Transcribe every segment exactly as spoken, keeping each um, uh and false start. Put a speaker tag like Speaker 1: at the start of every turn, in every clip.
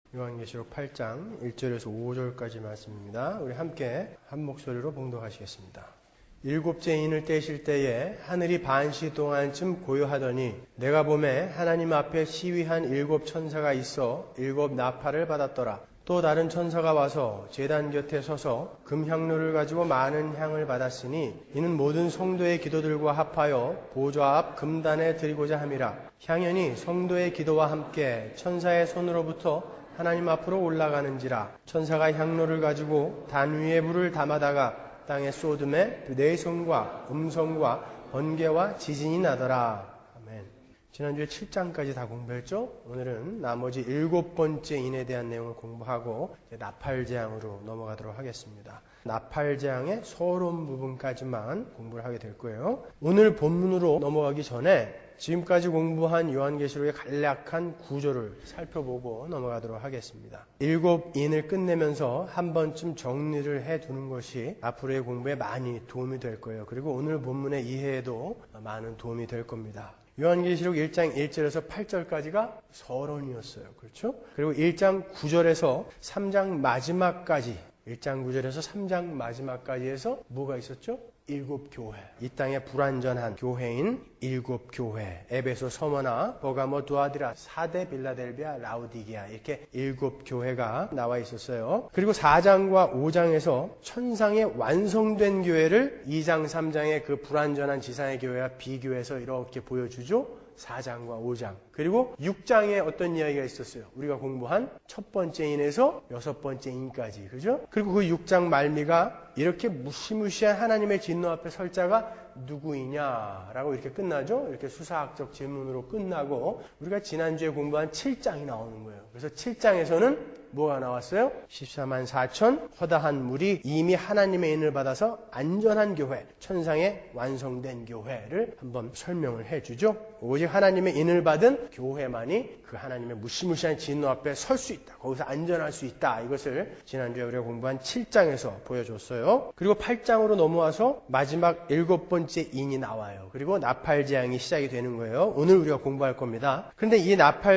Speaker 1: 요한계시록 팔 장 일 절에서 오 절까지 말씀입니다. 우리 함께 한 목소리로 봉독하시겠습니다. 일곱째 인을 떼실 때에 하늘이 반시 동안쯤 고요하더니 내가 보매 하나님 앞에 시위한 일곱 천사가 있어 일곱 나팔을 받았더라. 또 다른 천사가 와서 제단 곁에 서서 금향로를 가지고 많은 향을 받았으니 이는 모든 성도의 기도들과 합하여 보좌 앞 금단에 드리고자 함이라. 향연이 성도의 기도와 함께 천사의 손으로부터 하나님 앞으로 올라가는지라. 천사가 향로를 가지고 단 위에 물을 담아다가 땅에 쏟음에 네 손과 음성과 번개와 지진이 나더라. 아멘. 지난주에 칠 장까지 다 공부했죠? 오늘은 나머지 일곱 번째 인에 대한 내용을 공부하고 나팔재앙으로 넘어가도록 하겠습니다. 나팔재앙의 서론 부분까지만 공부를 하게 될 거예요. 오늘 본문으로 넘어가기 전에 지금까지 공부한 요한계시록의 간략한 구조를 살펴보고 넘어가도록 하겠습니다. 일곱 인을 끝내면서 한 번쯤 정리를 해두는 것이 앞으로의 공부에 많이 도움이 될 거예요. 그리고 오늘 본문의 이해에도 많은 도움이 될 겁니다. 요한계시록 일 장 일 절에서 팔 절까지가 서론이었어요. 그렇죠? 그리고 일 장 구 절에서 삼 장 마지막까지, 일 장 구 절에서 삼 장 마지막까지 해서 뭐가 있었죠? 일곱 교회. 이 땅에 불완전한 교회인 일곱 교회. 에베소, 서머나, 버가모, 두아디라, 사대, 빌라델비아, 라우디게아. 이렇게 일곱 교회가 나와 있었어요. 그리고 사 장과 오 장에서 천상의 완성된 교회를 이 장, 삼 장의 그 불완전한 지상의 교회와 비교해서 이렇게 보여주죠. 사 장과 오 장. 그리고 육 장에 어떤 이야기가 있었어요? 우리가 공부한 첫 번째 인에서 여섯 번째 인까지. 그죠? 그리고 그 육 장 말미가 이렇게 무시무시한 하나님의 진노 앞에 설 자가 누구이냐라고 이렇게 끝나죠? 이렇게 수사학적 질문으로 끝나고 우리가 지난주에 공부한 칠 장이 나오는 거예요. 그래서 칠 장에서는 뭐가 나왔어요? 십사만 사천 허다한 물이 이미 하나님의 인을 받아서 안전한 교회, 천상의 완성된 교회를 한번 설명을 해주죠. 오직 하나님의 인을 받은 교회만이 그 하나님의 무시무시한 진노 앞에 설 수 있다. 거기서 안전할 수 있다. 이것을 지난주에 우리가 공부한 칠 장에서 보여줬어요. 그리고 팔 장으로 넘어와서 마지막 일곱 번째 인이 나와요. 그리고 나팔재앙이 시작이 되는 거예요. 오늘 우리가 공부할 겁니다. 그런데 이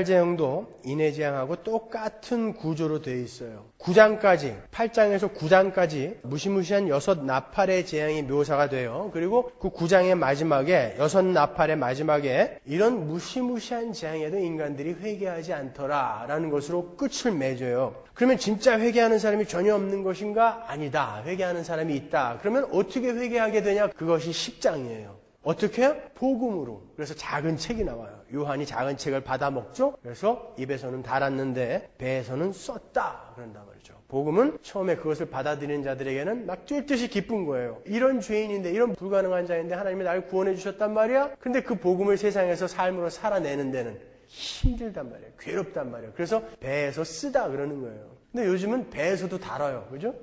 Speaker 1: 나팔재앙도 인의 재앙하고 똑같은 구조로 되어 있어요. 구 장까지, 팔 장에서 구 장까지 무시무시한 여섯 나팔의 재앙이 묘사가 돼요. 그리고 그 구 장의 마지막에, 여섯 나팔의 마지막에 이런 무시무시한 재앙에도 인간들이 회개하지 않더라 라는 것으로 끝을 맺어요. 그러면 진짜 회개하는 사람이 전혀 없는 것인가? 아니다. 회개하는 사람이 있다. 그러면 어떻게 회개하게 되냐? 그것이 십 장이에요. 어떻게 해요? 복음으로. 그래서 작은 책이 나와요. 요한이 작은 책을 받아 먹죠. 그래서 입에서는 달았는데 배에서는 썼다. 그런단 말이죠. 복음은 처음에 그것을 받아들이는 자들에게는 막 뛸듯이 기쁜 거예요. 이런 죄인인데, 이런 불가능한 자인데 하나님이 나를 구원해 주셨단 말이야? 근데 그 복음을 세상에서 삶으로 살아내는 데는 힘들단 말이에요. 괴롭단 말이에요. 그래서 배에서 쓰다 그러는 거예요. 근데 요즘은 배에서도 달아요. 그죠?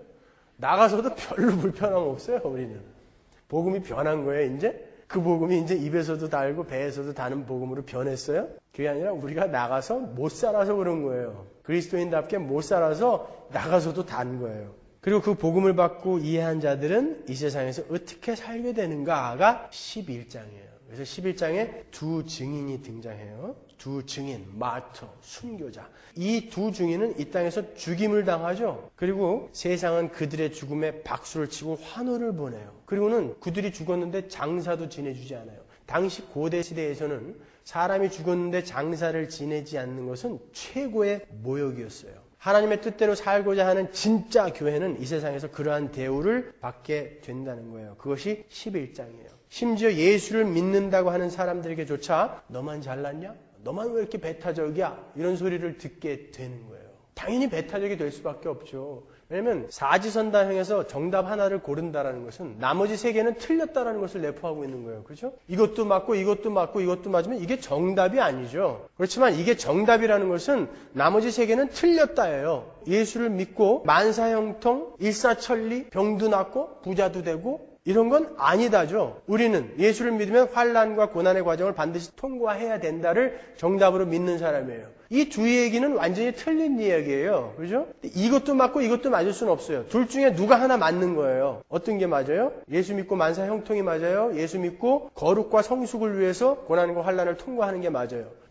Speaker 1: 나가서도 별로 불편함 없어요, 우리는. 복음이 변한 거예요, 이제? 그 복음이 이제 입에서도 달고 배에서도 다는 복음으로 변했어요? 그게 아니라 우리가 나가서 못 살아서 그런 거예요. 그리스도인답게 못 살아서 나가서도 단 거예요. 그리고 그 복음을 받고 이해한 자들은 이 세상에서 어떻게 살게 되는가가 십일 장이에요. 그래서 십일 장에 두 증인이 등장해요. 두 증인, 마터, 순교자. 이 두 증인은 이 땅에서 죽임을 당하죠. 그리고 세상은 그들의 죽음에 박수를 치고 환호를 보내요. 그리고는 그들이 죽었는데 장사도 지내주지 않아요. 당시 고대 시대에서는 사람이 죽었는데 장사를 지내지 않는 것은 최고의 모욕이었어요. 하나님의 뜻대로 살고자 하는 진짜 교회는 이 세상에서 그러한 대우를 받게 된다는 거예요. 그것이 십일 장이에요. 심지어 예수를 믿는다고 하는 사람들에게조차 너만 잘났냐? 너만 왜 이렇게 배타적이야? 이런 소리를 듣게 되는 거예요. 당연히 배타적이 될 수밖에 없죠. 왜냐하면 사지선다형에서 정답 하나를 고른다라는 것은 나머지 세 개는 틀렸다라는 것을 내포하고 있는 거예요. 그렇죠? 이것도 맞고 이것도 맞고 이것도 맞으면 이게 정답이 아니죠. 그렇지만 이게 정답이라는 것은 나머지 세 개는 틀렸다예요. 예수를 믿고 만사형통, 일사천리, 병도 낫고 부자도 되고 이런 건 아니다죠. 우리는 예수를 믿으면 환난과 고난의 과정을 반드시 통과해야 된다를 정답으로 믿는 사람이에요. 이 두 얘기는 완전히 틀린 이야기예요. 그죠? 이것도 맞고 이것도 맞을 수는 없어요. 둘 중에 누가 하나 맞는 거예요. 어떤 게 맞아요? 예수 믿고 만사 형통이 맞아요. 예수 믿고 거룩과 성숙을 위해서 고난과 환난을 통과하는 게 맞아요.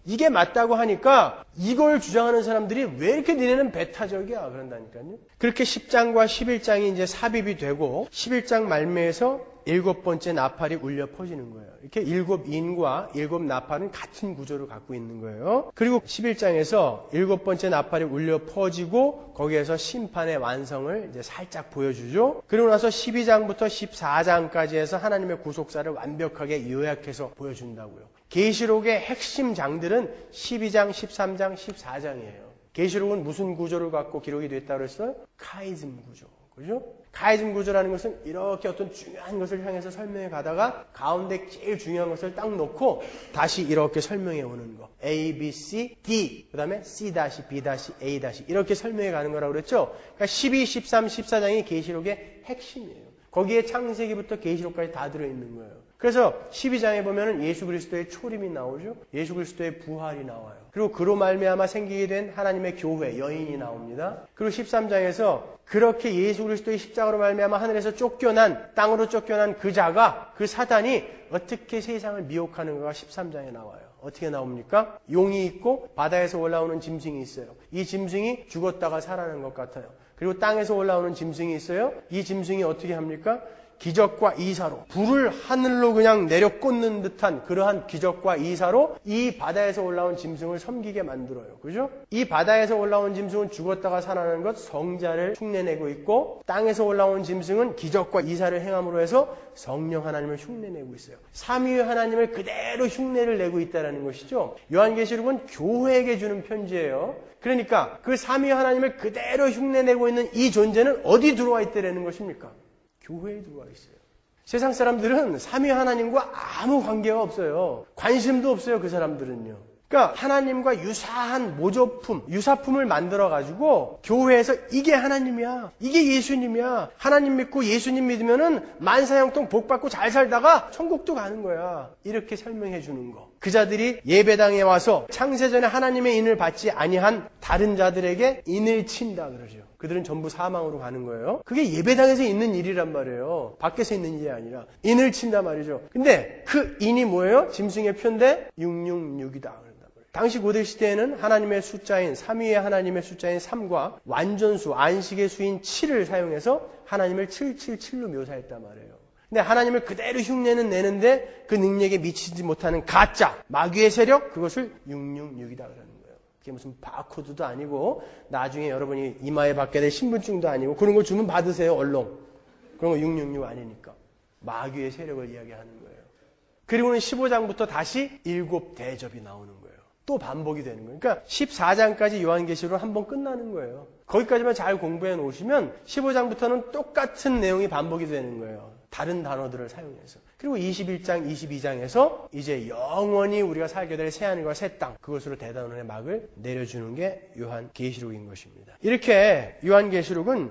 Speaker 1: 이게 맞다고 하니까 이걸 주장하는 사람들이 왜 이렇게 니네는 배타적이야 그런다니까요. 그렇게 십 장과 십일 장이 이제 삽입이 되고 십일 장 말미에서 일곱 번째 나팔이 울려 퍼지는 거예요. 이렇게 일곱 인과 일곱 나팔은 같은 구조를 갖고 있는 거예요. 그리고 십일 장에서 일곱 번째 나팔이 울려 퍼지고 거기에서 심판의 완성을 이제 살짝 보여주죠. 그리고 나서 십이 장부터 십사 장까지 해서 하나님의 구속사를 완벽하게 요약해서 보여준다고요. 계시록의 핵심 장들은 십이 장, 십삼 장, 십사 장이에요. 계시록은 무슨 구조를 갖고 기록이 됐다고 그랬어요? 카이즘 구조. 그죠? 카이즘 구조라는 것은 이렇게 어떤 중요한 것을 향해서 설명해 가다가 가운데 제일 중요한 것을 딱 놓고 다시 이렇게 설명해 오는 거. A, B, C, D, 그 다음에 C, B, A, 이렇게 설명해 가는 거라고 그랬죠? 그러니까 십이, 십삼, 십사 장이 계시록의 핵심이에요. 거기에 창세기부터 계시록까지 다 들어있는 거예요. 그래서 십이 장에 보면은 예수 그리스도의 초림이 나오죠. 예수 그리스도의 부활이 나와요. 그리고 그로 말미암아 생기게 된 하나님의 교회, 여인이 나옵니다. 그리고 십삼 장에서 그렇게 예수 그리스도의 십자가로 말미암아 하늘에서 쫓겨난, 땅으로 쫓겨난 그 자가, 그 사단이 어떻게 세상을 미혹하는가가 십삼 장에 나와요. 어떻게 나옵니까? 용이 있고 바다에서 올라오는 짐승이 있어요. 이 짐승이 죽었다가 살아나는 것 같아요. 그리고 땅에서 올라오는 짐승이 있어요. 이 짐승이 어떻게 합니까? 기적과 이사로 불을 하늘로 그냥 내려 꽂는 듯한 그러한 기적과 이사로 이 바다에서 올라온 짐승을 섬기게 만들어요. 그죠? 이 바다에서 올라온 짐승은 죽었다가 살아나는 것 성자를 흉내내고 있고 땅에서 올라온 짐승은 기적과 이사를 행함으로 해서 성령 하나님을 흉내내고 있어요. 삼위의 하나님을 그대로 흉내를 내고 있다는 것이죠. 요한계시록은 교회에게 주는 편지예요. 그러니까 그 삼위의 하나님을 그대로 흉내내고 있는 이 존재는 어디 들어와 있다는 것입니까? 교회에 들어와 있어요. 세상 사람들은 삼위 하나님과 아무 관계가 없어요. 관심도 없어요. 그 사람들은요. 그러니까 하나님과 유사한 모조품, 유사품을 만들어가지고 교회에서 이게 하나님이야. 이게 예수님이야. 하나님 믿고 예수님 믿으면은 만사형통 복받고 잘 살다가 천국도 가는 거야. 이렇게 설명해 주는 거. 그 자들이 예배당에 와서 창세전에 하나님의 인을 받지 아니한 다른 자들에게 인을 친다 그러죠. 그들은 전부 사망으로 가는 거예요. 그게 예배당에서 있는 일이란 말이에요. 밖에서 있는 일이 아니라 인을 친다 말이죠. 근데 그 인이 뭐예요? 짐승의 표인데 육육육이다. 당시 고대 시대에는 하나님의 숫자인 삼위의 하나님의 숫자인 삼과 완전수, 안식의 수인 칠을 사용해서 하나님을 칠칠칠로 묘사했단 말이에요. 근데 하나님을 그대로 흉내는 내는데 그 능력에 미치지 못하는 가짜, 마귀의 세력, 그것을 육육육이다 그러는 거예요. 그게 무슨 바코드도 아니고 나중에 여러분이 이마에 받게 될 신분증도 아니고 그런 거 주면 받으세요, 얼렁. 그런 거 육육육 아니니까. 마귀의 세력을 이야기하는 거예요. 그리고는 십오 장부터 다시 일곱 대접이 나오는 거예요. 또 반복이 되는 거예요. 그러니까 십사 장까지 요한계시록은 한번 끝나는 거예요. 거기까지만 잘 공부해 놓으시면 십오 장부터는 똑같은 내용이 반복이 되는 거예요. 다른 단어들을 사용해서. 그리고 이십일 장, 이십이 장에서 이제 영원히 우리가 살게 될 새하늘과 새 땅, 그것으로 대단원의 막을 내려주는 게 요한계시록인 것입니다. 이렇게 요한계시록은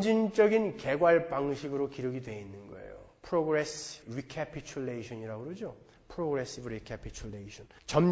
Speaker 1: 점진적인 개괄 방식으로 기록이 되어 있는 거예요. Progress Recapitulation이라고 그러죠. Progressive Recapitulation.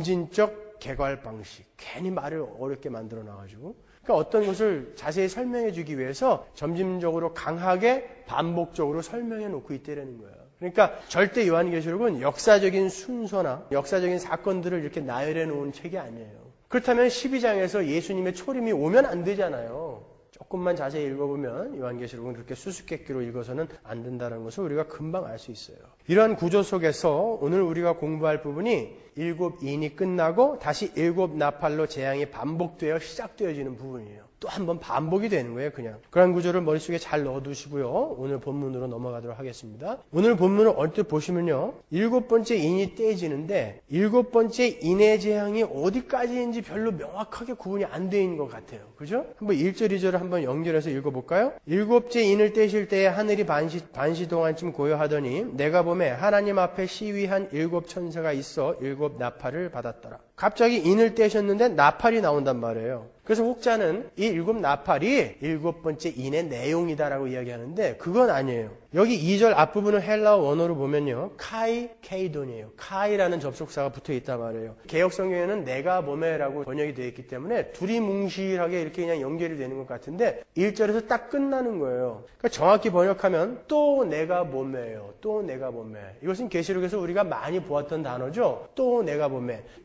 Speaker 1: 점진적 개괄 방식. 괜히 말을 어렵게 만들어 놔가지고. 그러니까 어떤 것을 자세히 설명해 주기 위해서 점진적으로 강하게 반복적으로 설명해 놓고 있다는 거예요. 그러니까 절대 요한계시록은 역사적인 순서나 역사적인 사건들을 이렇게 나열해 놓은 책이 아니에요. 그렇다면 십이 장에서 예수님의 초림이 오면 안 되잖아요. 조금만 자세히 읽어보면 요한계시록은 그렇게 수수께끼로 읽어서는 안 된다는 것을 우리가 금방 알 수 있어요. 이러한 구조 속에서 오늘 우리가 공부할 부분이 일곱 인이 끝나고 다시 일곱 나팔로 재앙이 반복되어 시작되어지는 부분이에요. 또 한 번 반복이 되는 거예요, 그냥. 그런 구조를 머릿속에 잘 넣어두시고요. 오늘 본문으로 넘어가도록 하겠습니다. 오늘 본문을 언뜻 보시면요. 일곱 번째 인이 떼지는데 일곱 번째 인의 재앙이 어디까지인지 별로 명확하게 구분이 안 돼 있는 것 같아요. 그죠? 한번 일 절, 이 절을 한번 연결해서 읽어볼까요? 일곱째 인을 떼실 때에 하늘이 반시, 반시 동안쯤 고요하더니 내가 보매 하나님 앞에 시위한 일곱 천사가 있어 일곱 나팔을 받았더라. 갑자기 인을 떼셨는데 나팔이 나온단 말이에요. 그래서 혹자는 이 일곱 나팔이 일곱 번째 인의 내용이다라고 이야기하는데 그건 아니에요. 여기 이 절 앞부분을 헬라어 원어로 보면요. 카이 케이돈이에요. 카이라는 접속사가 붙어 있단 말이에요. 개역 성경에는 내가 보매라고 번역이 되어 있기 때문에 둘이 뭉실하게 이렇게 그냥 연결이 되는 것 같은데 일 절에서 딱 끝나는 거예요. 그러니까 정확히 번역하면 또 내가 보매예요. 또 내가 보매. 이것은 계시록에서 우리가 많이 보았던 단어죠. 또 내가 보매. 요한은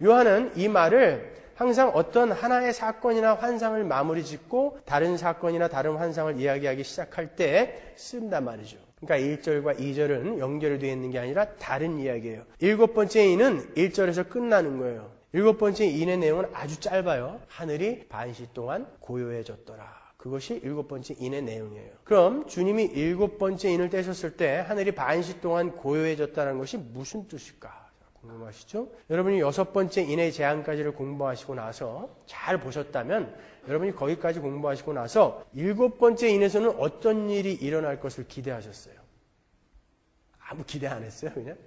Speaker 1: 우리는 이 말을 항상 어떤 하나의 사건이나 환상을 마무리 짓고 다른 사건이나 다른 환상을 이야기하기 시작할 때 쓴단 말이죠. 그러니까 일 절과 이 절은 연결이 되어 있는 게 아니라 다른 이야기예요. 일곱 번째 인은 일 절에서 끝나는 거예요. 일곱 번째 인의 내용은 아주 짧아요. 하늘이 반시 동안 고요해졌더라. 그것이 일곱 번째 인의 내용이에요. 그럼 주님이 일곱 번째 인을 떼셨을 때 하늘이 반시 동안 고요해졌다는 것이 무슨 뜻일까? 궁금하시죠? 여러분이 여섯 번째 인의 재앙까지를 공부하시고 나서 잘 보셨다면 여러분이 거기까지 공부하시고 나서 일곱 번째 인에서는 어떤 일이 일어날 것을 기대하셨어요? 아무 기대 안 했어요, 그냥?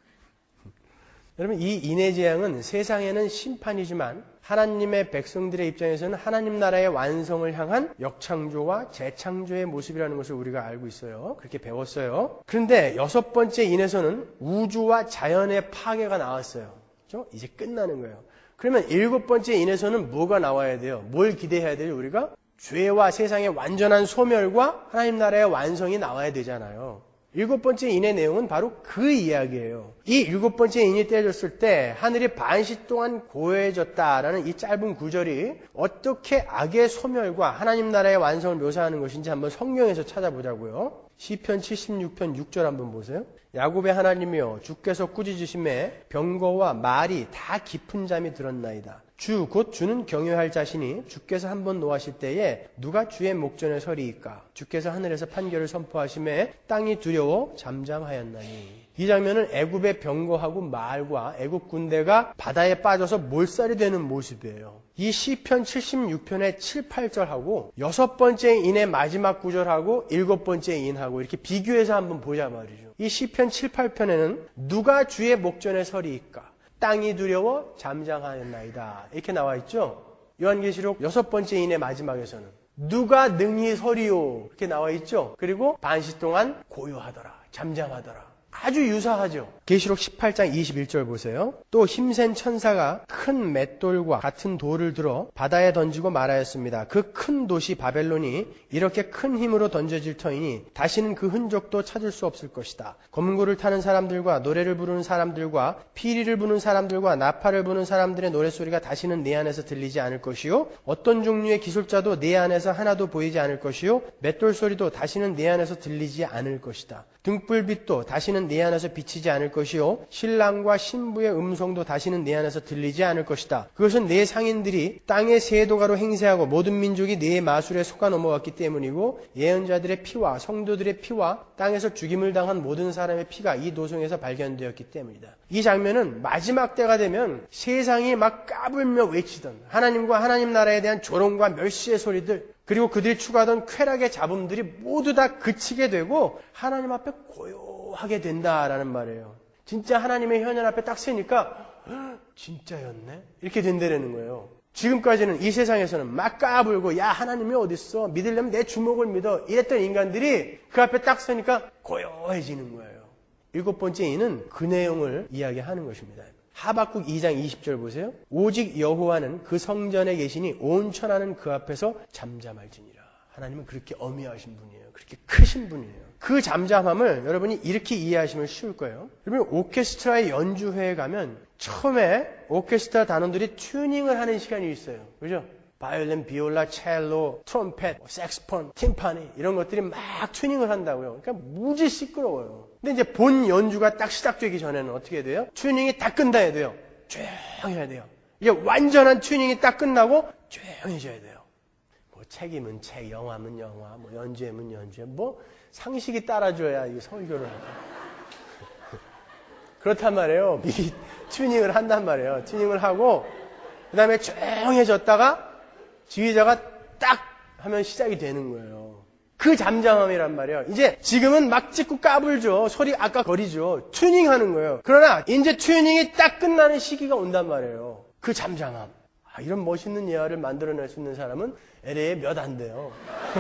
Speaker 1: 여러분, 이 인의 재앙은 세상에는 심판이지만 하나님의 백성들의 입장에서는 하나님 나라의 완성을 향한 역창조와 재창조의 모습이라는 것을 우리가 알고 있어요. 그렇게 배웠어요. 그런데 여섯 번째 인에서는 우주와 자연의 파괴가 나왔어요. 그렇죠? 이제 끝나는 거예요. 그러면 일곱 번째 인에서는 뭐가 나와야 돼요? 뭘 기대해야 돼요, 우리가? 죄와 세상의 완전한 소멸과 하나님 나라의 완성이 나와야 되잖아요. 일곱 번째 인의 내용은 바로 그 이야기예요. 이 일곱 번째 인이 떼어졌을 때 하늘이 반시 동안 고요해졌다라는 이 짧은 구절이 어떻게 악의 소멸과 하나님 나라의 완성을 묘사하는 것인지 한번 성경에서 찾아보자고요. 시편 칠십육 편 육 절 한번 보세요. 야곱의 하나님이여 주께서 꾸짖으심에 병거와 말이 다 깊은 잠이 들었나이다. 주 곧 주는 경외할 자신이 주께서 한번 노하실 때에 누가 주의 목전에 서리이까. 주께서 하늘에서 판결을 선포하심에 땅이 두려워 잠잠하였나니. 이 장면은 애굽의 병거하고 말과 애굽 군대가 바다에 빠져서 몰살이 되는 모습이에요. 이 시편 칠십육 편의 칠, 팔 절하고 여섯 번째 인의 마지막 구절하고 일곱 번째 인하고 이렇게 비교해서 한번 보자 말이죠. 이 시편 칠, 팔 편에는 누가 주의 목전에 서리이까. 땅이 두려워 잠잠하였나이다. 이렇게 나와 있죠. 요한계시록 여섯 번째 인의 마지막에서는 누가 능히 서리요. 이렇게 나와 있죠. 그리고 반시 동안 고요하더라. 잠잠하더라. 아주 유사하죠. 계시록 십팔 장 이십일 절 보세요. 또 힘센 천사가 큰 맷돌과 같은 돌을 들어 바다에 던지고 말하였습니다. 그 큰 도시 바벨론이 이렇게 큰 힘으로 던져질 터이니 다시는 그 흔적도 찾을 수 없을 것이다. 검은고를 타는 사람들과 노래를 부르는 사람들과 피리를 부는 사람들과 나팔을 부는 사람들의 노랫소리가 다시는 내 안에서 들리지 않을 것이요. 어떤 종류의 기술자도 내 안에서 하나도 보이지 않을 것이요. 맷돌 소리도 다시는 내 안에서 들리지 않을 것이다. 등불빛도 다시는 내 안에서 비치지 않을 것이요. 신랑과 신부의 음성도 다시는 내 안에서 들리지 않을 것이다. 그것은 내 상인들이 땅의 세도가로 행세하고 모든 민족이 내 마술에 속아 넘어왔기 때문이고 예언자들의 피와 성도들의 피와 땅에서 죽임을 당한 모든 사람의 피가 이 도성에서 발견되었기 때문이다. 이 장면은 마지막 때가 되면 세상이 막 까불며 외치던 하나님과 하나님 나라에 대한 조롱과 멸시의 소리들 그리고 그들이 추구하던 쾌락의 잡음들이 모두 다 그치게 되고 하나님 앞에 고요하게 된다라는 말이에요. 진짜 하나님의 현현 앞에 딱 서니까 진짜였네? 이렇게 된다는 거예요. 지금까지는 이 세상에서는 막 까불고 야 하나님이 어딨어? 믿으려면 내 주먹을 믿어. 이랬던 인간들이 그 앞에 딱 서니까 고요해지는 거예요. 일곱 번째 인은 그 내용을 이야기하는 것입니다. 하박국 이 장 이십 절 보세요. 오직 여호와는 그 성전에 계시니 온 천하는 그 앞에서 잠잠할지니라. 하나님은 그렇게 어미하신 분이에요. 그렇게 크신 분이에요. 그 잠잠함을 여러분이 이렇게 이해하시면 쉬울 거예요. 여러분 오케스트라의 연주회에 가면 처음에 오케스트라 단원들이 튜닝을 하는 시간이 있어요. 그죠? 바이올린, 비올라, 첼로, 트럼펫, 색스폰, 팀파니 이런 것들이 막 튜닝을 한다고요. 그러니까 무지 시끄러워요. 근데 이제 본 연주가 딱 시작되기 전에는 어떻게 돼요? 튜닝이 딱 끝나야 돼요. 조용해야 돼요. 이게 완전한 튜닝이 딱 끝나고 조용해져야 돼요. 뭐 책이면 책, 영화면 영화, 뭐 연주회면 연주회, 뭐 상식이 따라줘야 이 설교를 하고. 그렇단 말이에요. 미리 튜닝을 한단 말이에요. 튜닝을 하고 그 다음에 조용해졌다가 지휘자가 딱 하면 시작이 되는 거예요. 그 잠잠함이란 말이에요. 이제 지금은 막 찍고 까불죠. 소리 아까 거리죠. 튜닝하는 거예요. 그러나 이제 튜닝이 딱 끝나는 시기가 온단 말이에요. 그 잠잠함. 아, 이런 멋있는 예화를 만들어낼 수 있는 사람은 엘에이에 몇 안 돼요.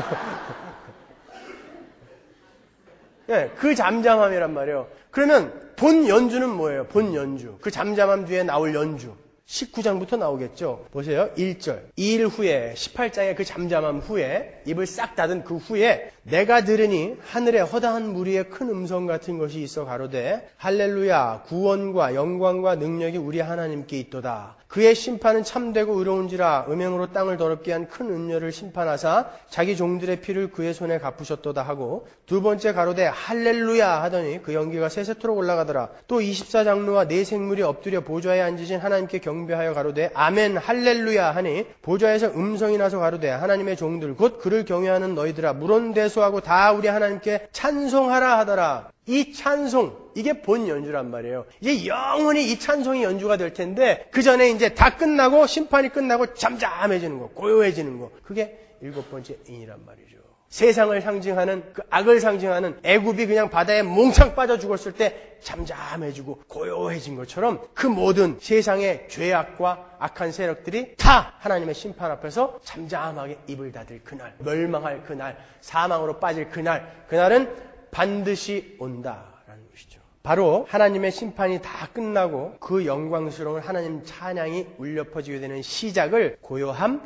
Speaker 1: 네, 그 잠잠함이란 말이에요. 그러면 본 연주는 뭐예요? 본 연주. 그 잠잠함 뒤에 나올 연주. 십구 장부터 나오겠죠. 보세요. 일 절. 이 일 후에 십팔 장의 그 잠잠함 후에 입을 싹 닫은 그 후에 내가 들으니 하늘에 허다한 무리의 큰 음성 같은 것이 있어 가로되 할렐루야 구원과 영광과 능력이 우리 하나님께 있도다. 그의 심판은 참되고 의로운지라 음행으로 땅을 더럽게 한 큰 음녀를 심판하사 자기 종들의 피를 그의 손에 갚으셨도다 하고 두 번째 가로되 할렐루야 하더니 그 연기가 세세토록 올라가더라. 또 이십사 장로와 네 생물이 엎드려 보좌에 앉으신 하나님께 경배하여 가로되 아멘 할렐루야 하니 보좌에서 음성이 나서 가로되 하나님의 종들 곧 그를 경외하는 너희들아 물론대소하고 다 우리 하나님께 찬송하라 하더라. 이 찬송, 이게 본 연주란 말이에요. 이제 영원히 이 찬송이 연주가 될 텐데 그 전에 이제 다 끝나고 심판이 끝나고 잠잠해지는 거, 고요해지는 거. 그게 일곱 번째 인이란 말이죠. 세상을 상징하는 그 악을 상징하는 애굽이 그냥 바다에 몽창 빠져 죽었을 때 잠잠해지고 고요해진 것처럼 그 모든 세상의 죄악과 악한 세력들이 다 하나님의 심판 앞에서 잠잠하게 입을 닫을 그날, 멸망할 그날, 사망으로 빠질 그날, 그날은 반드시 온다라는 것이죠. 바로 하나님의 심판이 다 끝나고 그 영광스러운 하나님 찬양이 울려 퍼지게 되는 시작을 고요함,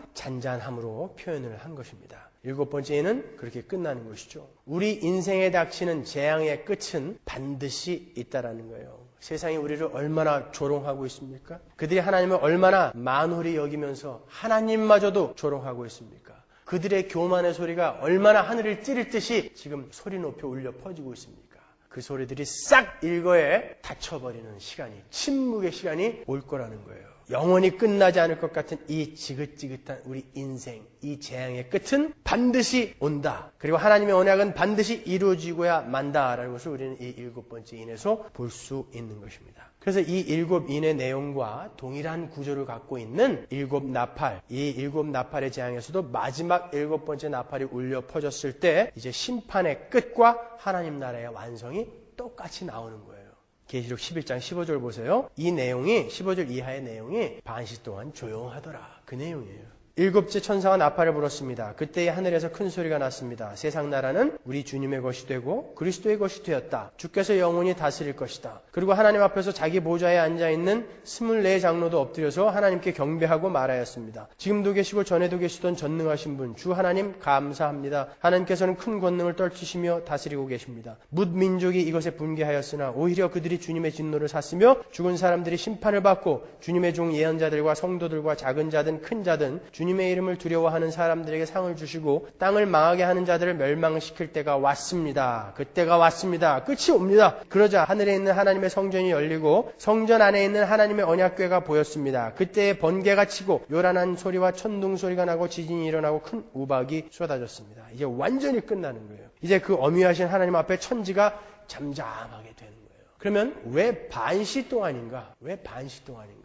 Speaker 1: 잔잔함으로 표현을 한 것입니다. 일곱 번째는 그렇게 끝나는 것이죠. 우리 인생에 닥치는 재앙의 끝은 반드시 있다라는 거예요. 세상이 우리를 얼마나 조롱하고 있습니까? 그들이 하나님을 얼마나 만홀히 여기면서 하나님마저도 조롱하고 있습니까? 그들의 교만의 소리가 얼마나 하늘을 찌를 듯이 지금 소리 높여 울려 퍼지고 있습니까? 그 소리들이 싹 일거에 닫혀버리는 시간이, 침묵의 시간이 올 거라는 거예요. 영원히 끝나지 않을 것 같은 이 지긋지긋한 우리 인생, 이 재앙의 끝은 반드시 온다. 그리고 하나님의 언약은 반드시 이루어지고야 만다라는 것을 우리는 이 일곱 번째 인에서 볼 수 있는 것입니다. 그래서 이 일곱 인의 내용과 동일한 구조를 갖고 있는 일곱 나팔, 이 일곱 나팔의 재앙에서도 마지막 일곱 번째 나팔이 울려 퍼졌을 때 이제 심판의 끝과 하나님 나라의 완성이 똑같이 나오는 거예요. 계시록 십일 장 십오 절 보세요. 이 내용이 십오 절 이하의 내용이 반시 동안 조용하더라. 그 내용이에요. 일곱째 천사가 나팔을 불었습니다. 그때에 하늘에서 큰 소리가 났습니다. 세상 나라는 우리 주님의 것이 되고 그리스도의 것이 되었다. 주께서 영원히 다스릴 것이다. 그리고 하나님 앞에서 자기 보좌에 앉아있는 스물네 장로도 엎드려서 하나님께 경배하고 말하였습니다. 지금도 계시고 전에도 계시던 전능하신 분 주 하나님 감사합니다. 하나님께서는 큰 권능을 떨치시며 다스리고 계십니다. 뭇 민족이 이것에 분개하였으나 오히려 그들이 주님의 진노를 샀으며 죽은 사람들이 심판을 받고 주님의 종 예언자들과 성도들과 작은 자든 큰 자든 주님의 이름을 두려워하는 사람들에게 상을 주시고 땅을 망하게 하는 자들을 멸망시킬 때가 왔습니다. 그때가 왔습니다. 끝이 옵니다. 그러자 하늘에 있는 하나님의 성전이 열리고 성전 안에 있는 하나님의 언약궤가 보였습니다. 그때에 번개가 치고 요란한 소리와 천둥 소리가 나고 지진이 일어나고 큰 우박이 쏟아졌습니다. 이제 완전히 끝나는 거예요. 이제 그 어미하신 하나님 앞에 천지가 잠잠하게 되는 거예요. 그러면 왜 반시 동안인가? 왜 반시 동안인가?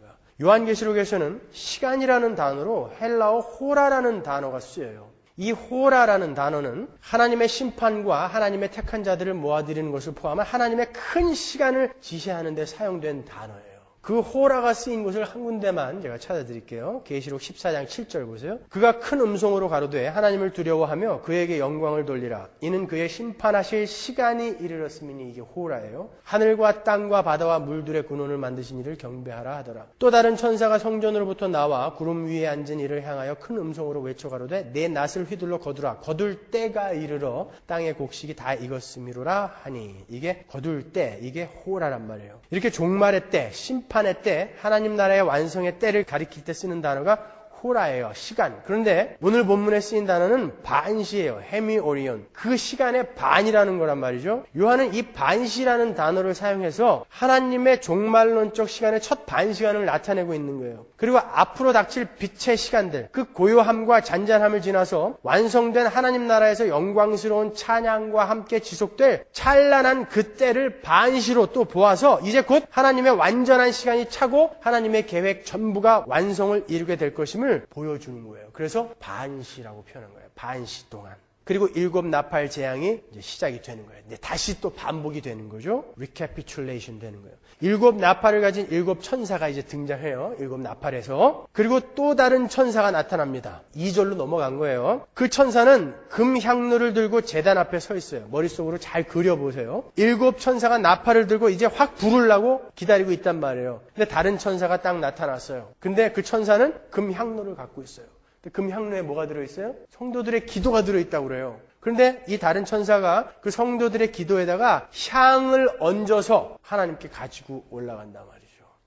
Speaker 1: 요한계시록에서는 시간이라는 단어로 헬라어 호라라는 단어가 쓰여요. 이 호라라는 단어는 하나님의 심판과 하나님의 택한 자들을 모아들이는 것을 포함한 하나님의 큰 시간을 지시하는 데 사용된 단어예요. 그 호라가 쓰인 곳을 한 군데만 제가 찾아드릴게요. 계시록 십사 장 칠 절 보세요. 그가 큰 음성으로 가로되 하나님을 두려워하며 그에게 영광을 돌리라. 이는 그의 심판하실 시간이 이르렀음이니 이게 호라예요. 하늘과 땅과 바다와 물들의 근원을 만드신 이를 경배하라 하더라. 또 다른 천사가 성전으로부터 나와 구름 위에 앉은 이를 향하여 큰 음성으로 외쳐 가로되 내 낫을 휘둘러 거두라. 거둘 때가 이르러 땅의 곡식이 다 익었음이로라 하니 이게 거둘 때, 이게 호라란 말이에요. 이렇게 종말의 때, 심판 심판의 때, 하나님 나라의 완성의 때를 가리킬 때 쓰는 단어가 호라예요. 시간. 그런데 오늘 본문에 쓰인 단어는 반시예요. 헤미오리온. 그 시간의 반이라는 거란 말이죠. 요한은 이 반시라는 단어를 사용해서 하나님의 종말론적 시간의 첫 반시간을 나타내고 있는 거예요. 그리고 앞으로 닥칠 빛의 시간들, 그 고요함과 잔잔함을 지나서 완성된 하나님 나라에서 영광스러운 찬양과 함께 지속될 찬란한 그 때를 반시로 또 보아서 이제 곧 하나님의 완전한 시간이 차고 하나님의 계획 전부가 완성을 이루게 될 것임을 보여주는 거예요. 그래서 반시라고 표현한 거예요. 반시 동안. 그리고 일곱 나팔 재앙이 이제 시작이 되는 거예요. 근데 다시 또 반복이 되는 거죠. recapitulation 되는 거예요. 일곱 나팔을 가진 일곱 천사가 이제 등장해요. 일곱 나팔에서. 그리고 또 다른 천사가 나타납니다. 이 절로 넘어간 거예요. 그 천사는 금향로를 들고 제단 앞에 서 있어요. 머릿속으로 잘 그려보세요. 일곱 천사가 나팔을 들고 이제 확 부르려고 기다리고 있단 말이에요. 근데 다른 천사가 딱 나타났어요. 근데 그 천사는 금향로를 갖고 있어요. 금향로에 뭐가 들어있어요? 성도들의 기도가 들어있다고 그래요. 그런데 이 다른 천사가 그 성도들의 기도에다가 향을 얹어서 하나님께 가지고 올라간단 말이죠.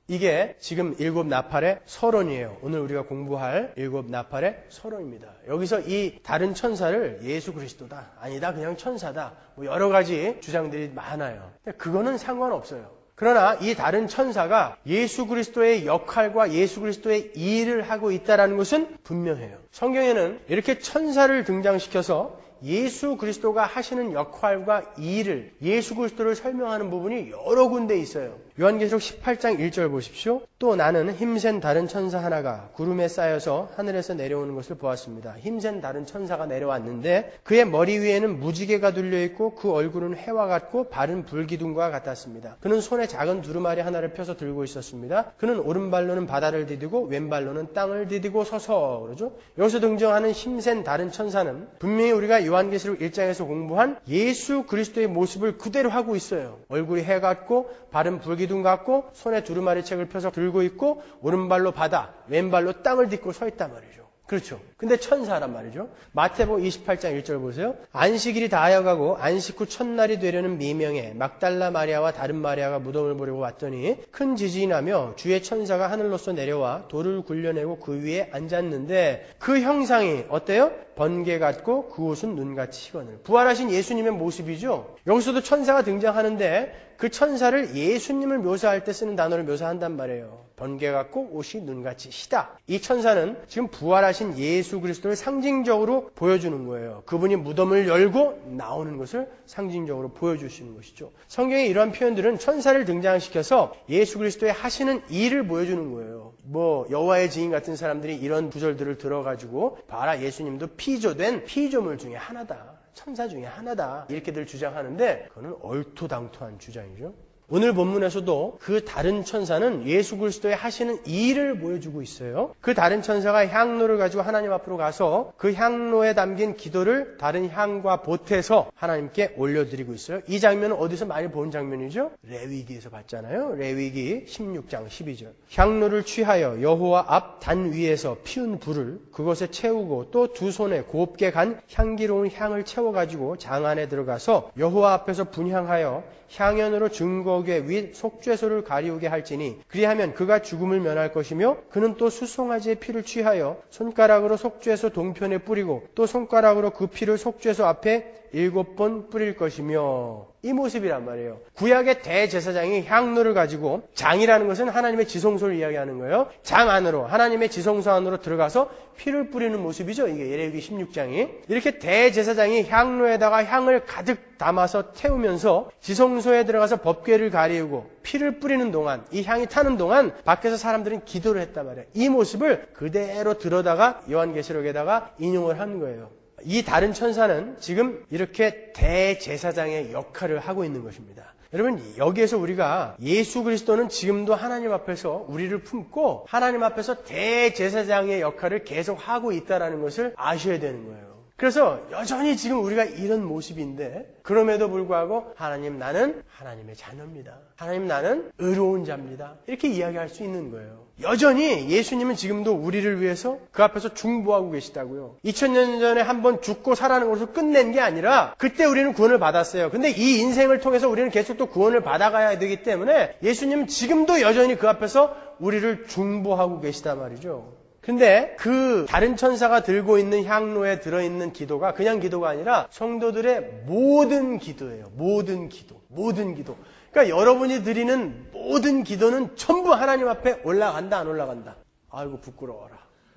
Speaker 1: 이게 지금 일곱 나팔의 서론이에요. 오늘 우리가 공부할 일곱 나팔의 서론입니다. 여기서 이 다른 천사를 예수 그리스도다, 아니다, 그냥 천사다, 뭐 여러 가지 주장들이 많아요. 근데 그거는 상관없어요. 그러나 이 다른 천사가 예수 그리스도의 역할과 예수 그리스도의 일을 하고 있다는 것은 분명해요. 성경에는 이렇게 천사를 등장시켜서 예수 그리스도가 하시는 역할과 일을, 예수 그리스도를 설명하는 부분이 여러 군데 있어요. 요한계시록 십팔 장 일 절 보십시오. 또 나는 힘센 다른 천사 하나가 구름에 쌓여서 하늘에서 내려오는 것을 보았습니다. 힘센 다른 천사가 내려왔는데 그의 머리 위에는 무지개가 둘려있고 그 얼굴은 해와 같고 발은 불기둥과 같았습니다. 그는 손에 작은 두루마리 하나를 펴서 들고 있었습니다. 그는 오른발로는 바다를 디디고 왼발로는 땅을 디디고 서서, 그러죠? 여기서 등장하는 힘센 다른 천사는 분명히 우리가 요한계시록 일 장에서 공부한 예수 그리스도의 모습을 그대로 하고 있어요. 얼굴이 해 같고 발은 불기둥 같고 손에 두루마리 책을 펴서 들고 있고 오른발로 바다, 왼발로 땅을 딛고 서 있단 말이죠. 그렇죠. 근데 천사란 말이죠. 마태복음 이십팔 장 일 절 보세요. 안식일이 다하여가고 안식 후 첫날이 되려는 미명에 막달라 마리아와 다른 마리아가 무덤을 보려고 왔더니 큰 지진이 나며 주의 천사가 하늘로서 내려와 돌을 굴려내고 그 위에 앉았는데 그 형상이 어때요? 번개 같고 그 옷은 눈같이 희건을. 부활하신 예수님의 모습이죠. 여기서도 천사가 등장하는데 그 천사를 예수님을 묘사할 때 쓰는 단어를 묘사한단 말이에요. 번개 같고 옷이 눈같이 희다. 이 천사는 지금 부활하신 예수 그리스도를 상징적으로 보여주는 거예요. 그분이 무덤을 열고 나오는 것을 상징적으로 보여주시는 것이죠. 성경의 이러한 표현들은 천사를 등장시켜서 예수 그리스도의 하시는 일을 보여주는 거예요. 뭐 여호와의 증인 같은 사람들이 이런 구절들을 들어가지고 봐라, 예수님도 피조된 피조물 중에 하나다, 천사 중에 하나다, 이렇게들 주장하는데 그거는 얼토당토한 주장이죠. 오늘 본문에서도 그 다른 천사는 예수 그리스도의 하시는 일을 보여주고 있어요. 그 다른 천사가 향로를 가지고 하나님 앞으로 가서 그 향로에 담긴 기도를 다른 향과 보태서 하나님께 올려드리고 있어요. 이 장면은 어디서 많이 본 장면이죠? 레위기에서 봤잖아요. 레위기 십육 장 십이 절. 향로를 취하여 여호와 앞 단 위에서 피운 불을 그것에 채우고 또 두 손에 곱게 간 향기로운 향을 채워가지고 장 안에 들어가서 여호와 앞에서 분향하여 향연으로 증거궤 윗 속죄소를 가리우게 할지니 그리하면 그가 죽음을 면할 것이며 그는 또 수송아지의 피를 취하여 손가락으로 속죄소 동편에 뿌리고 또 손가락으로 그 피를 속죄소 앞에 일곱 번 뿌릴 것이며. 이 모습이란 말이에요. 구약의 대제사장이 향로를 가지고, 장이라는 것은 하나님의 지성소를 이야기하는 거예요. 장 안으로, 하나님의 지성소 안으로 들어가서 피를 뿌리는 모습이죠. 이게 레위기 십육 장이. 이렇게 대제사장이 향로에다가 향을 가득 담아서 태우면서 지성소에 들어가서 법궤를 가리우고 피를 뿌리는 동안, 이 향이 타는 동안 밖에서 사람들은 기도를 했단 말이에요. 이 모습을 그대로 들어다가 요한계시록에다가 인용을 한 거예요. 이 다른 천사는 지금 이렇게 대제사장의 역할을 하고 있는 것입니다. 여러분, 여기에서 우리가 예수 그리스도는 지금도 하나님 앞에서 우리를 품고 하나님 앞에서 대제사장의 역할을 계속 하고 있다는 것을 아셔야 되는 거예요. 그래서 여전히 지금 우리가 이런 모습인데 그럼에도 불구하고 하나님, 나는 하나님의 자녀입니다. 하나님, 나는 의로운 자입니다. 이렇게 이야기할 수 있는 거예요. 여전히 예수님은 지금도 우리를 위해서 그 앞에서 중보하고 계시다고요. 이천 년 전에 한번 죽고 살아나는 것으로 끝낸 게 아니라 그때 우리는 구원을 받았어요. 근데 이 인생을 통해서 우리는 계속 또 구원을 받아가야 되기 때문에 예수님은 지금도 여전히 그 앞에서 우리를 중보하고 계시단 말이죠. 근데 그 다른 천사가 들고 있는 향로에 들어있는 기도가 그냥 기도가 아니라 성도들의 모든 기도예요. 모든 기도. 모든 기도. 그러니까 여러분이 드리는 모든 기도는 전부 하나님 앞에 올라간다, 안 올라간다? 아이고 부끄러워라.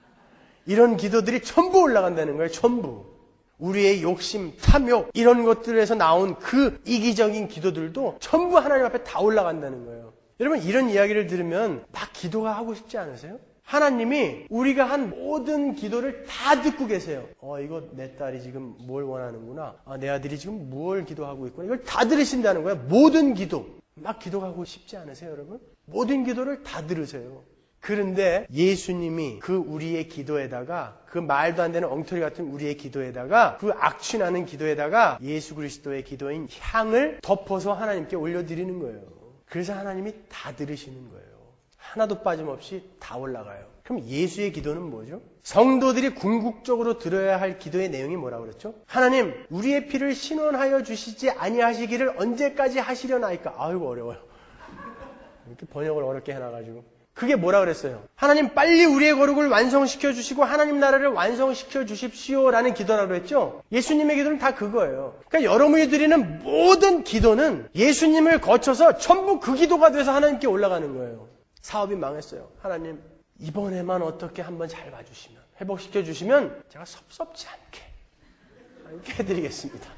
Speaker 1: 이런 기도들이 전부 올라간다는 거예요. 전부. 우리의 욕심, 탐욕 이런 것들에서 나온 그 이기적인 기도들도 전부 하나님 앞에 다 올라간다는 거예요. 여러분, 이런 이야기를 들으면 막 기도가 하고 싶지 않으세요? 하나님이 우리가 한 모든 기도를 다 듣고 계세요. 어, 이거 내 딸이 지금 뭘 원하는구나. 아, 내 아들이 지금 뭘 기도하고 있구나. 이걸 다 들으신다는 거예요. 모든 기도. 막 기도하고 싶지 않으세요, 여러분? 모든 기도를 다 들으세요. 그런데 예수님이 그 우리의 기도에다가, 그 말도 안 되는 엉터리 같은 우리의 기도에다가, 그 악취나는 기도에다가 예수 그리스도의 기도인 향을 덮어서 하나님께 올려드리는 거예요. 그래서 하나님이 다 들으시는 거예요. 하나도 빠짐없이 다 올라가요. 그럼 예수의 기도는 뭐죠? 성도들이 궁극적으로 들어야 할 기도의 내용이 뭐라고 그랬죠? 하나님, 우리의 피를 신원하여 주시지 아니하시기를 언제까지 하시려나이까? 아이고, 어려워요. 이렇게 번역을 어렵게 해놔가지고. 그게 뭐라 그랬어요? 하나님, 빨리 우리의 거룩을 완성시켜 주시고 하나님 나라를 완성시켜 주십시오라는 기도라고 했죠? 예수님의 기도는 다 그거예요. 그러니까 여러분이 드리는 모든 기도는 예수님을 거쳐서 전부 그 기도가 돼서 하나님께 올라가는 거예요. 사업이 망했어요. 하나님, 이번에만 어떻게 한번 잘 봐주시면, 회복시켜 주시면 제가 섭섭지 않게 이렇게 해드리겠습니다.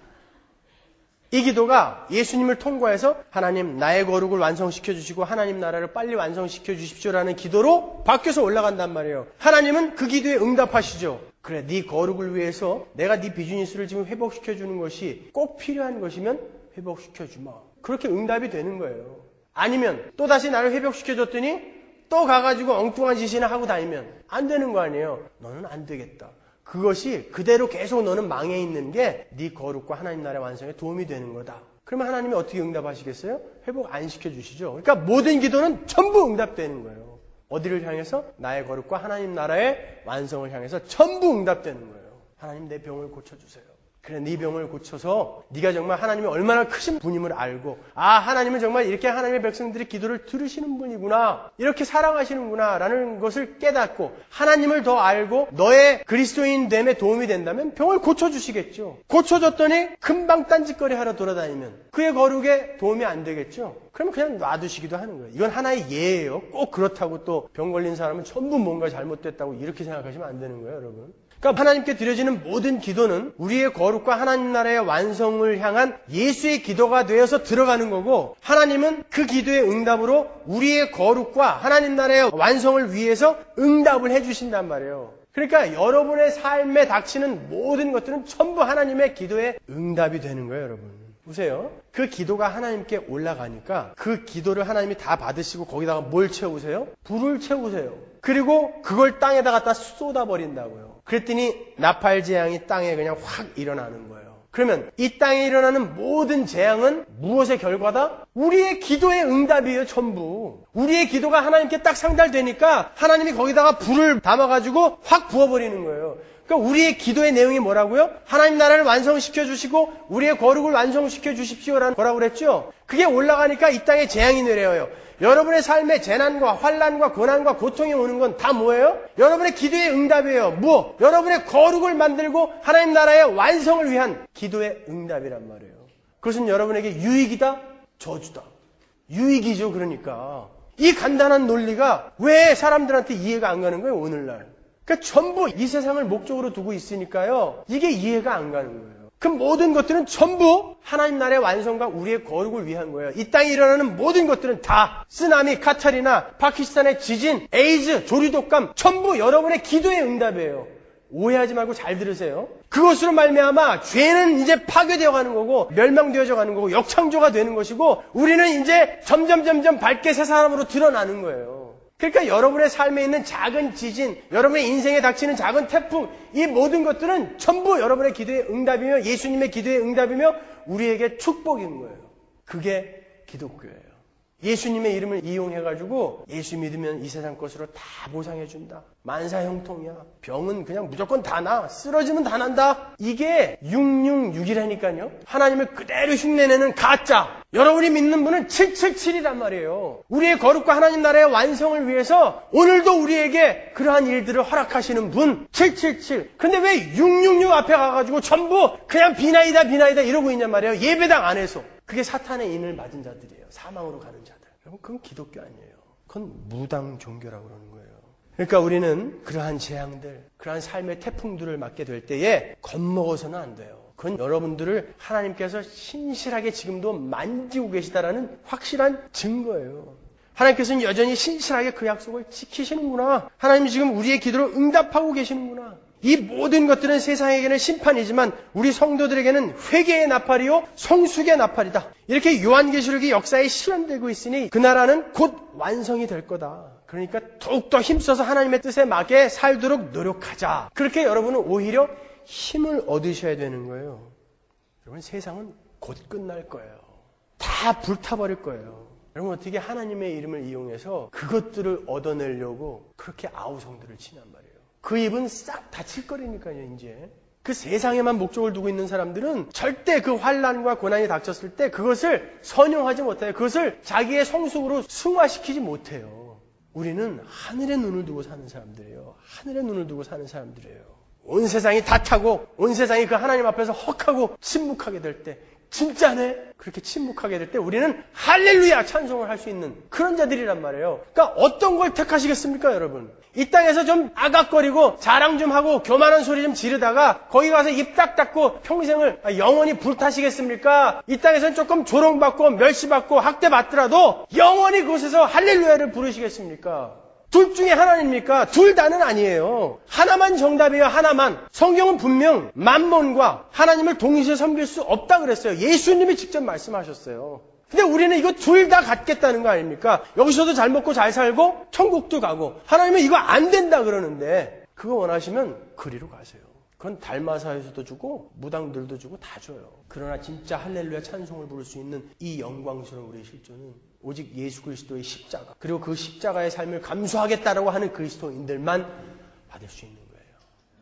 Speaker 1: 이 기도가 예수님을 통과해서 하나님, 나의 거룩을 완성시켜 주시고 하나님 나라를 빨리 완성시켜 주십시오라는 기도로 바뀌어서 올라간단 말이에요. 하나님은 그 기도에 응답하시죠. 그래, 네 거룩을 위해서 내가 네 비즈니스를 지금 회복시켜 주는 것이 꼭 필요한 것이면 회복시켜 주마. 그렇게 응답이 되는 거예요. 아니면 또다시 나를 회복시켜줬더니 또 가가지고 엉뚱한 짓이나 하고 다니면 안 되는 거 아니에요. 너는 안 되겠다. 그것이 그대로 계속 너는 망해 있는 게 네 거룩과 하나님 나라의 완성에 도움이 되는 거다. 그러면 하나님이 어떻게 응답하시겠어요? 회복 안 시켜주시죠. 그러니까 모든 기도는 전부 응답되는 거예요. 어디를 향해서? 나의 거룩과 하나님 나라의 완성을 향해서 전부 응답되는 거예요. 하나님, 내 병을 고쳐주세요. 그래, 네 병을 고쳐서 네가 정말 하나님이 얼마나 크신 분임을 알고, 아, 하나님은 정말 이렇게 하나님의 백성들의 기도를 들으시는 분이구나, 이렇게 사랑하시는구나 라는 것을 깨닫고 하나님을 더 알고 너의 그리스도인 됨에 도움이 된다면 병을 고쳐주시겠죠. 고쳐줬더니 금방 딴짓거리 하러 돌아다니면 그의 거룩에 도움이 안 되겠죠. 그러면 그냥 놔두시기도 하는 거예요. 이건 하나의 예예요. 꼭 그렇다고 또 병 걸린 사람은 전부 뭔가 잘못됐다고 이렇게 생각하시면 안 되는 거예요, 여러분. 그러니까 하나님께 드려지는 모든 기도는 우리의 거룩과 하나님 나라의 완성을 향한 예수의 기도가 되어서 들어가는 거고, 하나님은 그 기도의 응답으로 우리의 거룩과 하나님 나라의 완성을 위해서 응답을 해주신단 말이에요. 그러니까 여러분의 삶에 닥치는 모든 것들은 전부 하나님의 기도의 응답이 되는 거예요, 여러분. 보세요. 그 기도가 하나님께 올라가니까 그 기도를 하나님이 다 받으시고 거기다가 뭘 채우세요? 불을 채우세요. 그리고 그걸 땅에다 갖다 쏟아버린다고요. 그랬더니 나팔 재앙이 땅에 그냥 확 일어나는 거예요. 그러면 이 땅에 일어나는 모든 재앙은 무엇의 결과다? 우리의 기도의 응답이에요, 전부. 우리의 기도가 하나님께 딱 상달되니까 하나님이 거기다가 불을 담아가지고 확 부어버리는 거예요. 그러니까 우리의 기도의 내용이 뭐라고요? 하나님 나라를 완성시켜 주시고 우리의 거룩을 완성시켜 주십시오라는 거라고 그랬죠? 그게 올라가니까 이 땅에 재앙이 내려요. 여러분의 삶에 재난과 환난과 고난과 고통이 오는 건 다 뭐예요? 여러분의 기도의 응답이에요. 뭐? 여러분의 거룩을 만들고 하나님 나라의 완성을 위한 기도의 응답이란 말이에요. 그것은 여러분에게 유익이다? 저주다. 유익이죠. 그러니까 이 간단한 논리가 왜 사람들한테 이해가 안 가는 거예요, 오늘날? 그러니까 전부 이 세상을 목적으로 두고 있으니까요, 이게 이해가 안 가는 거예요. 그 모든 것들은 전부 하나님 나라의 완성과 우리의 거룩을 위한 거예요. 이 땅에 일어나는 모든 것들은 다 쓰나미, 카타리나, 파키스탄의 지진, 에이즈, 조류독감 전부 여러분의 기도의 응답이에요. 오해하지 말고 잘 들으세요. 그것으로 말미암아 죄는 이제 파괴되어 가는 거고 멸망되어져 가는 거고 역창조가 되는 것이고 우리는 이제 점점 점점 밝게 새 사람으로 드러나는 거예요. 그러니까 여러분의 삶에 있는 작은 지진, 여러분의 인생에 닥치는 작은 태풍, 이 모든 것들은 전부 여러분의 기도의 응답이며 예수님의 기도의 응답이며 우리에게 축복인 거예요. 그게 기독교예요. 예수님의 이름을 이용해가지고 예수 믿으면 이 세상 것으로 다 보상해준다. 만사형통이야. 병은 그냥 무조건 다 나. 쓰러지면 다 난다. 이게 육육육이라니까요. 하나님을 그대로 흉내내는 가짜. 여러분이 믿는 분은 칠칠칠이란 말이에요. 우리의 거룩과 하나님 나라의 완성을 위해서 오늘도 우리에게 그러한 일들을 허락하시는 분 칠칠칠. 근데 왜 육육육 앞에 가가지고 전부 그냥 비나이다 비나이다 이러고 있냔 말이에요. 예배당 안에서. 그게 사탄의 인을 맞은 자들이에요. 사망으로 가는 자들. 여러분, 그건 기독교 아니에요. 그건 무당 종교라고 그러는 거예요. 그러니까 우리는 그러한 재앙들, 그러한 삶의 태풍들을 맞게 될 때에 겁먹어서는 안 돼요. 그건 여러분들을 하나님께서 신실하게 지금도 만지고 계시다라는 확실한 증거예요. 하나님께서는 여전히 신실하게 그 약속을 지키시는구나. 하나님이 지금 우리의 기도를 응답하고 계시는구나. 이 모든 것들은 세상에게는 심판이지만 우리 성도들에게는 회개의 나팔이요 성숙의 나팔이다. 이렇게 요한계시록이 역사에 실현되고 있으니 그 나라는 곧 완성이 될 거다. 그러니까 더욱더 힘써서 하나님의 뜻에 맞게 살도록 노력하자. 그렇게 여러분은 오히려 힘을 얻으셔야 되는 거예요. 여러분, 세상은 곧 끝날 거예요. 다 불타버릴 거예요. 여러분, 어떻게 하나님의 이름을 이용해서 그것들을 얻어내려고 그렇게 아우성들을 치냔 말이에요. 그 입은 싹 닫힐 거리니까요. 이제 그 세상에만 목적을 두고 있는 사람들은 절대 그 환난과 고난이 닥쳤을 때 그것을 선용하지 못해요. 그것을 자기의 성숙으로 승화시키지 못해요. 우리는 하늘에 눈을 두고 사는 사람들이에요. 하늘에 눈을 두고 사는 사람들이에요. 온 세상이 다 타고 온 세상이 그 하나님 앞에서 헉하고 침묵하게 될 때, 진짜네? 그렇게 침묵하게 될 때 우리는 할렐루야 찬송을 할 수 있는 그런 자들이란 말이에요. 그러니까 어떤 걸 택하시겠습니까, 여러분? 이 땅에서 좀 아각거리고 자랑 좀 하고 교만한 소리 좀 지르다가 거기 가서 입 딱 닫고 평생을 영원히 불타시겠습니까? 이 땅에서는 조금 조롱받고 멸시받고 학대받더라도 영원히 그곳에서 할렐루야를 부르시겠습니까? 둘 중에 하나입니까? 둘 다는 아니에요. 하나만 정답이에요. 하나만. 성경은 분명 만몬과 하나님을 동시에 섬길 수 없다 그랬어요. 예수님이 직접 말씀하셨어요. 근데 우리는 이거 둘 다 갖겠다는 거 아닙니까? 여기서도 잘 먹고 잘 살고 천국도 가고 하나님은 이거 안 된다 그러는데 그거 원하시면 그리로 가세요. 그건 달마사에서도 주고 무당들도 주고 다 줘요. 그러나 진짜 할렐루야 찬송을 부를 수 있는 이 영광스러운 우리의 실존은 오직 예수 그리스도의 십자가, 그리고 그 십자가의 삶을 감수하겠다라고 하는 그리스도인들만 받을 수 있는 거예요.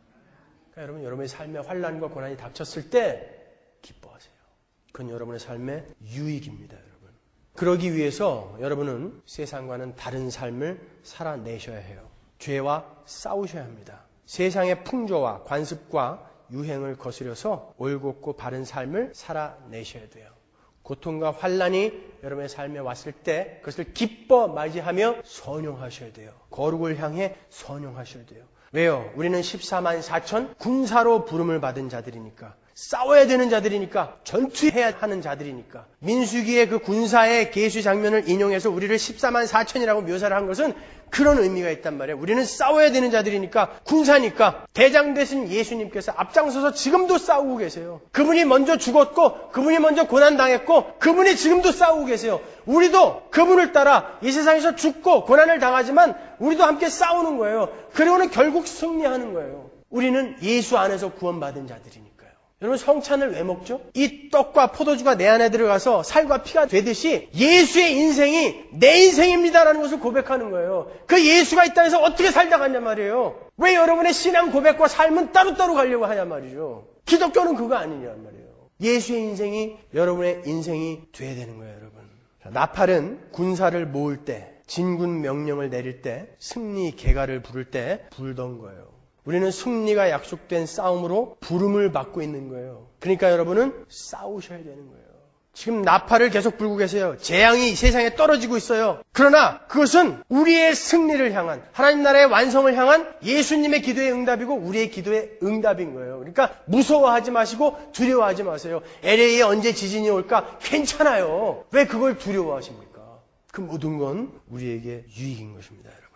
Speaker 1: 그러니까 여러분, 여러분의 삶에 환난과 고난이 닥쳤을 때 기뻐하세요. 그건 여러분의 삶의 유익입니다, 여러분. 그러기 위해서 여러분은 세상과는 다른 삶을 살아내셔야 해요. 죄와 싸우셔야 합니다. 세상의 풍조와 관습과 유행을 거스려서 올곧고 바른 삶을 살아내셔야 돼요. 고통과 환난이 여러분의 삶에 왔을 때 그것을 기뻐 맞이하며 선용하셔야 돼요. 거룩을 향해 선용하셔야 돼요. 왜요? 우리는 십사만 사천 군사로 부름을 받은 자들이니까, 싸워야 되는 자들이니까, 전투해야 하는 자들이니까. 민수기의 그 군사의 계수 장면을 인용해서 우리를 십사만 사천이라고 묘사를 한 것은 그런 의미가 있단 말이에요. 우리는 싸워야 되는 자들이니까, 군사니까 대장 되신 예수님께서 앞장서서 지금도 싸우고 계세요. 그분이 먼저 죽었고 그분이 먼저 고난당했고 그분이 지금도 싸우고 계세요. 우리도 그분을 따라 이 세상에서 죽고 고난을 당하지만 우리도 함께 싸우는 거예요. 그리고는 결국 승리하는 거예요. 우리는 예수 안에서 구원받은 자들이니까요. 여러분, 성찬을 왜 먹죠? 이 떡과 포도주가 내 안에 들어가서 살과 피가 되듯이 예수의 인생이 내 인생입니다라는 것을 고백하는 거예요. 그 예수가 이 땅에서 어떻게 살다 갔냔 말이에요. 왜 여러분의 신앙 고백과 삶은 따로따로 가려고 하냔 말이죠. 기독교는 그거 아니냔 말이에요. 예수의 인생이 여러분의 인생이 돼야 되는 거예요, 여러분. 자, 나팔은 군사를 모을 때, 진군 명령을 내릴 때, 승리 개가를 부를 때 불던 거예요. 우리는 승리가 약속된 싸움으로 부름을 받고 있는 거예요. 그러니까 여러분은 싸우셔야 되는 거예요. 지금 나팔을 계속 불고 계세요. 재앙이 세상에 떨어지고 있어요. 그러나 그것은 우리의 승리를 향한, 하나님 나라의 완성을 향한 예수님의 기도의 응답이고 우리의 기도의 응답인 거예요. 그러니까 무서워하지 마시고 두려워하지 마세요. 엘에이에 언제 지진이 올까? 괜찮아요. 왜 그걸 두려워하십니까? 그 모든 건 우리에게 유익인 것입니다, 여러분.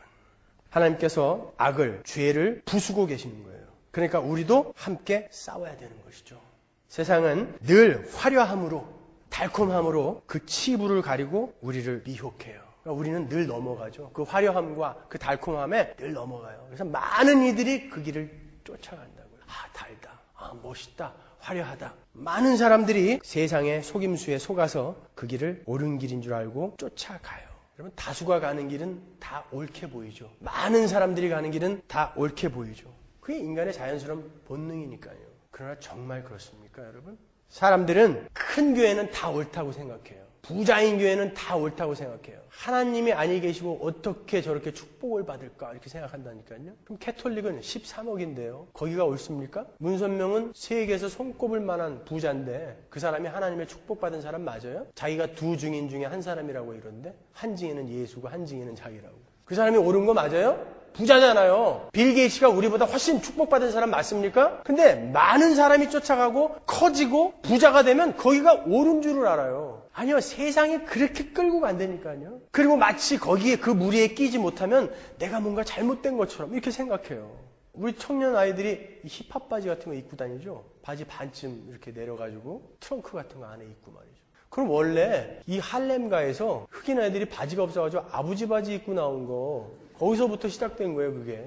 Speaker 1: 하나님께서 악을, 죄를 부수고 계시는 거예요. 그러니까 우리도 함께 싸워야 되는 것이죠. 세상은 늘 화려함으로, 달콤함으로 그 치부를 가리고 우리를 미혹해요. 그러니까 우리는 늘 넘어가죠. 그 화려함과 그 달콤함에 늘 넘어가요. 그래서 많은 이들이 그 길을 쫓아간다고요. 아, 달다. 아, 멋있다. 화려하다. 많은 사람들이 세상의 속임수에 속아서 그 길을 옳은 길인 줄 알고 쫓아가요. 여러분, 다수가 가는 길은 다 옳게 보이죠. 많은 사람들이 가는 길은 다 옳게 보이죠. 그게 인간의 자연스러운 본능이니까요. 그러나 정말 그렇습니까, 여러분? 사람들은 큰 교회는 다 옳다고 생각해요. 부자인 교회는 다 옳다고 생각해요. 하나님이 아니 계시고 어떻게 저렇게 축복을 받을까 이렇게 생각한다니까요. 그럼 캐톨릭은 십삼억인데요. 거기가 옳습니까? 문선명은 세계에서 손꼽을 만한 부자인데 그 사람이 하나님의 축복받은 사람 맞아요? 자기가 두 증인 중에 한 사람이라고 이러는데 한 증인은 예수고 한 증인은 자기라고. 그 사람이 옳은 거 맞아요? 부자잖아요. 빌 게이츠가 우리보다 훨씬 축복받은 사람 맞습니까? 근데 많은 사람이 쫓아가고 커지고 부자가 되면 거기가 옳은 줄을 알아요. 아니요, 세상이 그렇게 끌고 간다니까요. 그리고 마치 거기에 그 무리에 끼지 못하면 내가 뭔가 잘못된 것처럼 이렇게 생각해요. 우리 청년 아이들이 힙합 바지 같은 거 입고 다니죠. 바지 반쯤 이렇게 내려가지고 트렁크 같은 거 안에 입고 말이죠. 그럼 원래 이 할렘가에서 흑인 아이들이 바지가 없어가지고 아버지 바지 입고 나온 거 거기서부터 시작된 거예요, 그게.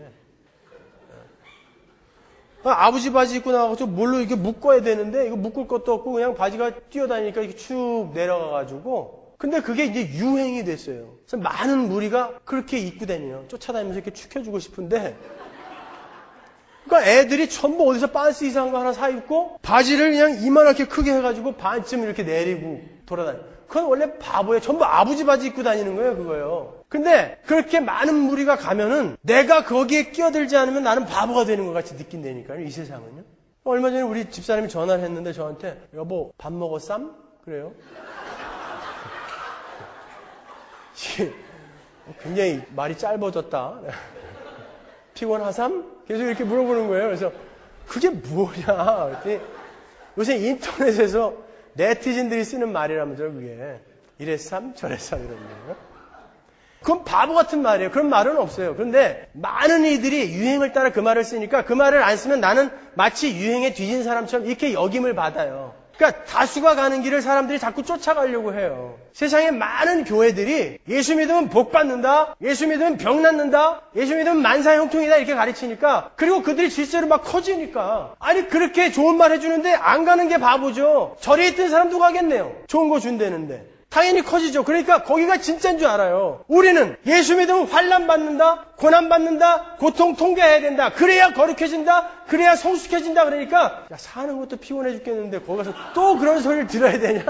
Speaker 1: 아버지 바지 입고 나와가지고 뭘로 이렇게 묶어야 되는데 이거 묶을 것도 없고 그냥 바지가 뛰어다니니까 이렇게 쭉 내려가가지고 근데 그게 이제 유행이 됐어요. 그래서 많은 무리가 그렇게 입고 다녀요. 쫓아다니면서 이렇게 축혀주고 싶은데 그러니까 애들이 전부 어디서 빤스 이상한 거 하나 사 입고 바지를 그냥 이만하게 크게 해가지고 반쯤 이렇게 내리고 돌아다녀요. 그건 원래 바보예요. 전부 아버지 바지 입고 다니는 거예요, 그거요. 근데 그렇게 많은 무리가 가면은 내가 거기에 끼어들지 않으면 나는 바보가 되는 것 같이 느낀다니까요, 이 세상은요. 얼마 전에 우리 집사람이 전화를 했는데 저한테 여보 밥 먹어 쌈? 그래요. 굉장히 말이 짧아졌다. 피곤하삼? 계속 이렇게 물어보는 거예요. 그래서 그게 뭐냐? 그랬더니 요새 인터넷에서 네티즌들이 쓰는 말이라면서요, 그게. 이래삼, 저래삼 이런 거예요. 그건 바보 같은 말이에요. 그런 말은 없어요. 그런데 많은 이들이 유행을 따라 그 말을 쓰니까 그 말을 안 쓰면 나는 마치 유행에 뒤진 사람처럼 이렇게 역임을 받아요. 그러니까 다수가 가는 길을 사람들이 자꾸 쫓아가려고 해요. 세상에 많은 교회들이 예수 믿으면 복 받는다, 예수 믿으면 병 낫는다, 예수 믿으면 만사형통이다 이렇게 가르치니까 그리고 그들이 질서로 막 커지니까 아니 그렇게 좋은 말 해주는데 안 가는 게 바보죠. 절에 있던 사람도 가겠네요. 좋은 거 준다는데. 당연히 커지죠. 그러니까 거기가 진짜인 줄 알아요. 우리는 예수 믿으면 환난 받는다, 고난 받는다, 고통 통과해야 된다. 그래야 거룩해진다, 그래야 성숙해진다. 그러니까 야, 사는 것도 피곤해 죽겠는데 거기 가서 또 그런 소리를 들어야 되냐?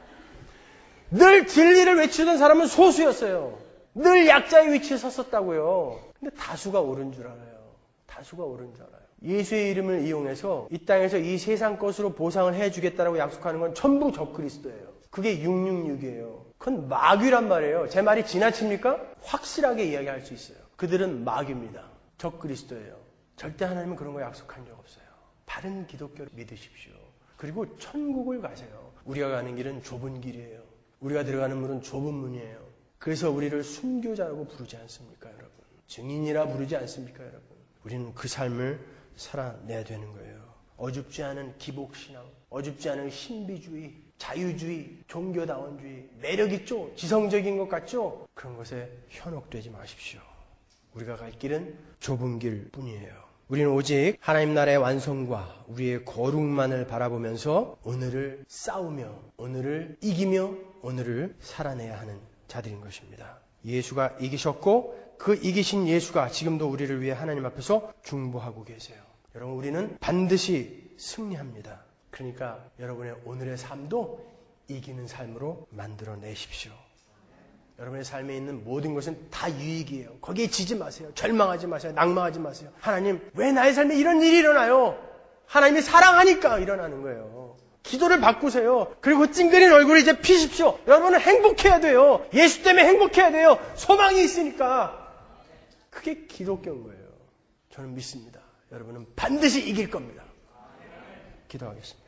Speaker 1: 늘 진리를 외치던 사람은 소수였어요. 늘 약자의 위치에 섰었다고요. 근데 다수가 옳은 줄 알아요. 다수가 옳은 줄 알아요. 예수의 이름을 이용해서 이 땅에서 이 세상 것으로 보상을 해주겠다라고 약속하는 건 전부 적그리스도예요. 그게 육육육이에요. 그건 마귀란 말이에요. 제 말이 지나칩니까? 확실하게 이야기할 수 있어요. 그들은 마귀입니다. 적그리스도예요. 절대 하나님은 그런 거 약속한 적 없어요. 바른 기독교를 믿으십시오. 그리고 천국을 가세요. 우리가 가는 길은 좁은 길이에요. 우리가 들어가는 문은 좁은 문이에요. 그래서 우리를 순교자라고 부르지 않습니까, 여러분? 증인이라 부르지 않습니까, 여러분? 우리는 그 삶을 살아내야 되는 거예요. 어줍지 않은 기복신앙, 어줍지 않은 신비주의, 자유주의, 종교다원주의, 매력있죠? 지성적인 것 같죠? 그런 것에 현혹되지 마십시오. 우리가 갈 길은 좁은 길 뿐이에요. 우리는 오직 하나님 나라의 완성과 우리의 거룩만을 바라보면서 오늘을 싸우며 오늘을 이기며 오늘을 살아내야 하는 자들인 것입니다. 예수가 이기셨고 그 이기신 예수가 지금도 우리를 위해 하나님 앞에서 중보하고 계세요. 여러분 우리는 반드시 승리합니다. 그러니까 여러분의 오늘의 삶도 이기는 삶으로 만들어내십시오. 여러분의 삶에 있는 모든 것은 다 유익이에요. 거기에 지지 마세요. 절망하지 마세요. 낭망하지 마세요. 하나님, 왜 나의 삶에 이런 일이 일어나요? 하나님이 사랑하니까 일어나는 거예요. 기도를 바꾸세요. 그리고 찡그린 얼굴을 이제 피십시오. 여러분은 행복해야 돼요. 예수 때문에 행복해야 돼요. 소망이 있으니까. 그게 기독교인 거예요. 저는 믿습니다. 여러분은 반드시 이길 겁니다. 기도하겠습니다.